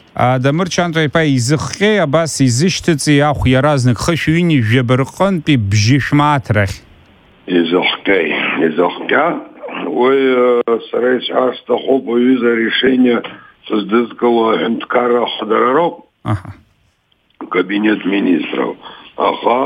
Дамырчанто ипа изыхҟьеи абас изышьҭыҵи ахә иаразнак хышәҩини жәабарҟынтәи бжьышәмааҭрахь. Изыхҟьа, уи сара исҳәар сҭахуп уаҩыза арешение сыздызкыло аҳәынҭқарра ахадара кабинет министров. Аха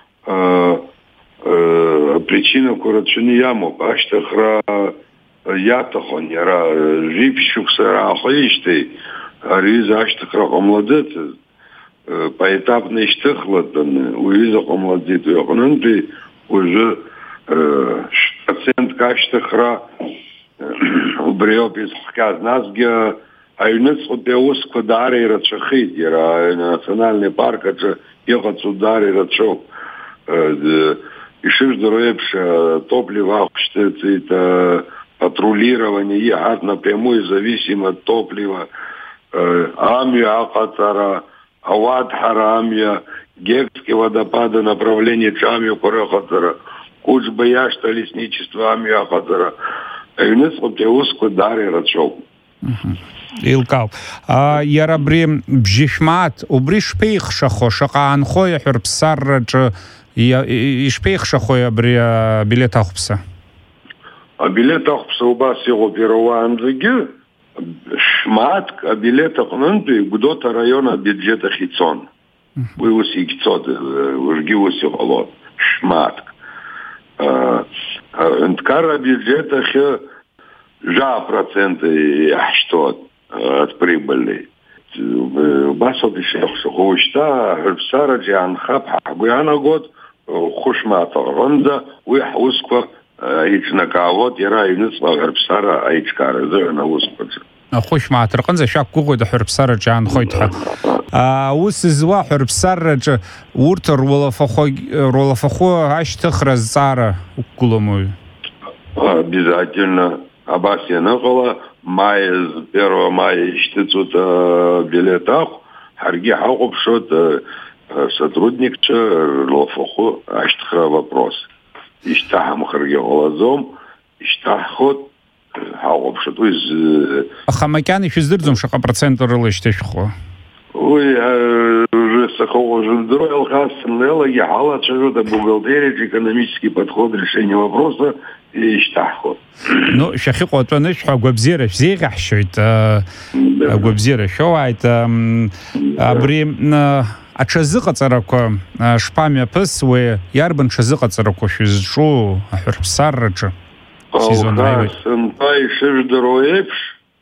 причинақәа рацәаны иамоуп. Ашьҭыхра иаҭахын иара жәиԥшьшықәса раахижьҭеи ари ашьҭыхра ҟамладыцызт. Поэтапно ишьҭыхлатәын уаҩыза ҟамлаӡеит. Уи аҟнынтәи уажәы процентк ашьҭыхра убри ауп изхҟьаз. Насгьы аҩныҵҟатәи аусқәа даара ирацәахеит. Иара анациональный парк аҿы иҟаҵо даара ирацәоуп. Ишыжәдыруа еиԥш топливо ахәшьҭыҵит, патрулирование иаҳаз напрямую зависимо от топлива, амҩа аҟаҵара, ауадҳара амҩа, Гекские водопады направление амҩақәа рыҟаҵара, Куџба иашҭа лесничество амҩа аҟаҵара. Аҩныҵҟатәи аусқәа даара ирацәоуп. Илкаауп. Иара абри бжьышәмааҭ убри шԥеихшахо, шаҟа аанхои аҳәырԥсарраҿы ишԥеихшахои абри абилеҭ ахәԥса? Абилеҭ ахәԥса убас иҟоуп иара уаанӡагьы. Шәмааҭк абилеҭ аҟнынтәи Гәдоуҭа араион абиуџьет ахь ицон. Уи ус егьцоит, уажәгьы ус иҟалоит. Шәмааҭк. Аҳәынҭқарра абиуџьет ахьы 1% иаҳшьҭоит от прибыли. Убас ауп ишеихшахо. Уажәшьҭа аҳәырԥсараҿы иаанхап ҳгәы иаанагоит хәышмааҭ аҟынӡа уи ҳусқәа иҿнакаауеит иара аҩныҵҟа аҳәырԥсара аиҿкаара азыҳәан аусқәаҿы. Хәышмааҭ рҟынӡа шәақәгәыӷуеит аҳәырԥсараҿы иаанхоит ҳәа. Ус зуа аҳәырԥсараҿы урҭ руалафахәы ашьҭыхра зҵаара уқәгәыламои? Обязательно. Абас ианыҟала 1 мая ишьҭыҵуеит абилеҭ ахә, ҳаргьы ҳаҟәыԥшуеит сотрудникцәа рлафахәы ашьҭыхра вопрос. Ишьҭаҳамхаргьы ҟалаӡом, ишьҭаҳхуеит, ҳаҟәыԥшуеит. Аха макьана ишәыздырӡом шаҟа процент рыла ишьҭышәхуа? Уи уже Алхас Неллаги ҳалацәажәоит абухгалтериаҿы экономический подход решения вопроса ишьҭаҳхуеит. Ну, шәахьыҟоу атәанышә ҳәа агәабзиара шәзеиӷьаҳшьоит. Агәабзиара шәоуааит. Абри аҽазыҟаҵарақәа шԥамҩаԥысуеи, иарбан ҽазыҟаҵарақәа шәызҿу аҳәырԥсарраҿы? Сынтәа ишыжәдыруа еиԥш,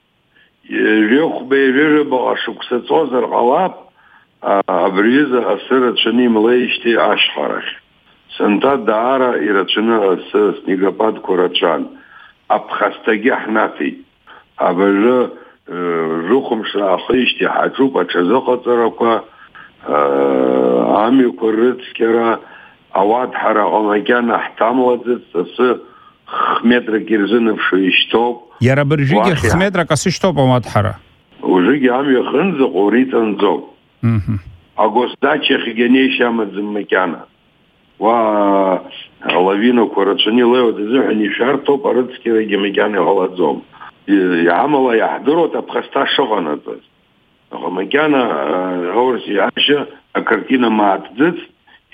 ҩы-хәба шықәса ҵуазар ҟалап абриазы асы рацәаны имлеижьҭеи ашьхарахь. Сынтәа даара ирацәаны асы снегопадқәа рацәан. Аԥхасҭагьы ҳнаҭеит. Абыржәы жәыхәымшра аахижьҭеи ҳаҿуп аҽазыҟаҵарақәа, амҩақәа рыцқьара, ауадҳара макьана ҳҭамлаӡеит, асы метрак ирзынаԥшуа ишьҭоуп. Иара абыржәгьы метрак асы шьҭоуп ауадҳара? Ужыгьы амҩа хынӡаҟоу риҵанӡоуп. Агосдачахьгьы анеишьа амаӡам макьана. Уа алавинақәа рацәаны илеиуеит азыҳәан ишәарҭоуп, арыцқьарагьы макьана иҟалаӡом. Амала иаҳдыруеит аԥхасҭа шыҟанаҵаз. Аха макьана аурыс иашьа акартина мааҭӡыцт,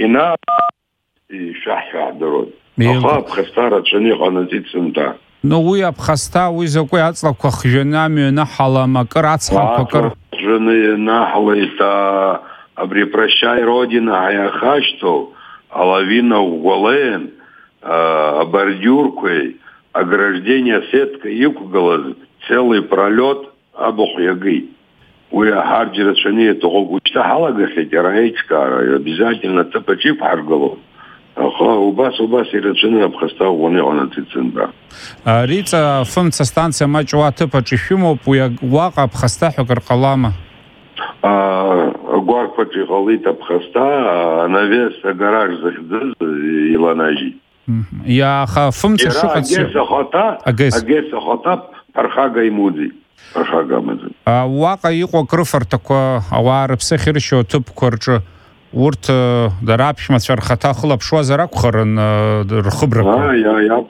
шәаҳҳәаҳдыруеит. Аха аԥхасҭа рацәаны иҟанаҵеит сынтәа. Ну, уи аԥхасҭа, уи закәи аҵлақәа хжәаны амҩа наҳалам, акыр ацҳақәа акыр хжәаны ианаҳлеит, абри прощай Родина ҳаиахашьҭоу, алавина ӷәӷәалеин, абордиурқәеи, ограждение сетка иқәгылаз целый пролет абахә иагеит. Уи аҳарџь рацәаны иаҭахуп. Уажәшьҭа ҳалагахьеит иара аиҿкаара, обязательно ҭыԥаҿ иқәҳаргылоит. Аха убас ирацәаны аԥхасҭа ӷәӷәаны иҟанаҵеит сынтәа. Риҵа фымца станциа маҷ уа аҭыԥаҿ ишәымоуп, уи уаҟа аԥхасҭа ҳәа акыр ҟалама? Агәарԥаҿ иҟалеит аԥхасҭа, анавес агараж захьӡыз иланажьит. Аха фымца шыҟац агес ахаҭа ԥархага имуӡеит. Ԥархага амаӡам. Уаҟа иҟоу акрыфарҭақәа, ауаа рыԥсы ахьыршьо аҭыԥқәа рҿы урҭ дара аԥшәмацәа рхаҭа хылаԥшуазар акәхарын рхыбрақәа?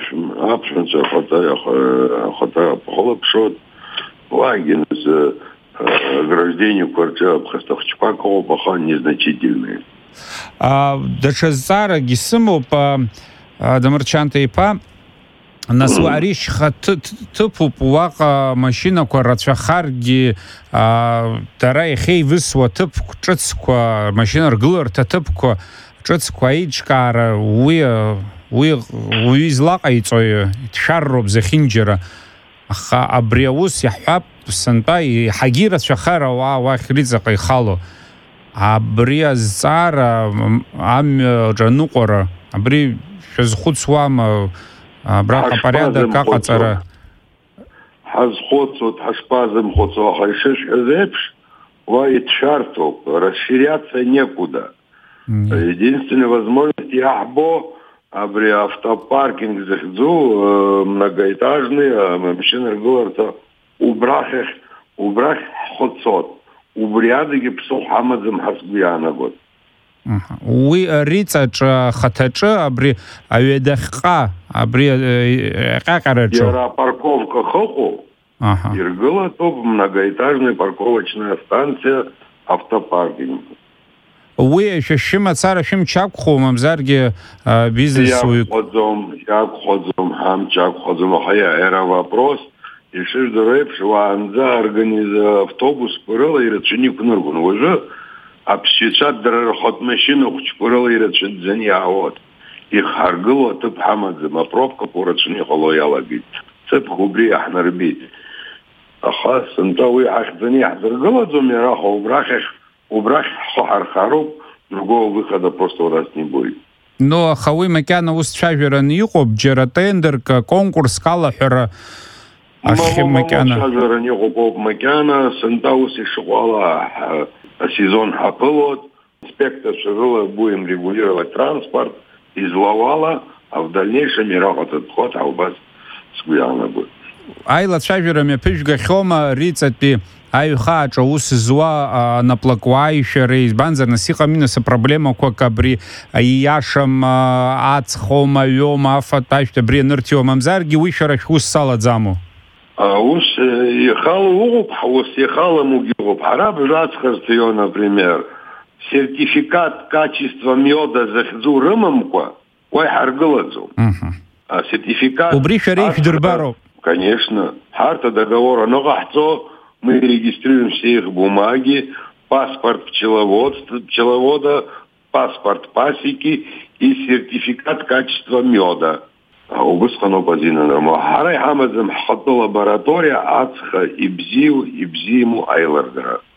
Аԥшәмацәа рхаҭа хылаԥшуеит. Уаагьы ограждение квартиры Хастахчпакова пока незначительные. Даже зара гисыму по Дамырчанта и по насвариш типу пуака машина кварацахарги тарай хей высва тип чецква машина рглар типко чецква ичкара уи злаყაიწოი შარრობ ზეხინჯერა ხა აბრიაუს იჰაბ სანტაი ჰაგირა შახარა ვა ხრიძაყი ხალო აბრია ზარა ამ ჯანუყორა აბრი შეზხუცვამ ბრაყა პარიადა კაყაცარა хазхоцот хашпазым хоцо хайшеш эзепш ва итшарто расширяться некуда. Единственная возможность яхбо абри автопаркинг захзу многоэтажный, машина говорит, убрах хоцот, убрядыги псо хамадзам хасбияна год. Уи рицач хатача абри аведахка абри какарачо. Яра парковка хоху. Иргыла топ многоэтажная парковочная станция автопаркинг. Уи шишима цара шим чакху мамзарги бизнесу. Я ходзом, хам чакходзом, хая эра вопрос. И шиш дореп шванза автобус пырыла и речник нургун. Уже обсчитать дорога ход машину пырыла и речник заньяот. И харгыло тып хамадзам, а пробка по речник холояла бит. Цеп хубри ахнарбит. Ахас, антауи ахзани ахзаргыладзом, я раха убрах хархаруб, другого выхода просто у нас не будет. Но хауи макяна устчавера ньюхоб джератендер конкурс калахера макяна. Чавера ньюхоб макяна сантаус и шуала сезон хапылот. Инспектор шевела будем регулировать транспорт, изловала, а в дальнейшем мирах этот ход албас сгуяна будет. Айла чавера ме пишга хома рицати Айха, что усзуа наплакуающие избанзер насиха минуса проблема кокабри яшам ацхома йома фаташте бри ныртиомам зарги вишара хуссала дзаму. Ус ехал угуб, ус ехал мугуб. Араб жацхартио, например, сертификат качества меда захзу рымамко, ой харгыладзу. А сертификат... Убриша рейх дербаро. Конечно. Харта договора ногахцо. Мы регистрируем все их бумаги, паспорт пчеловода, паспорт пасеки и сертификат качества меда. А у Бысхано Базина нормально. Харай Хамазам хатто лаборатория ацха и бзиму айлардера.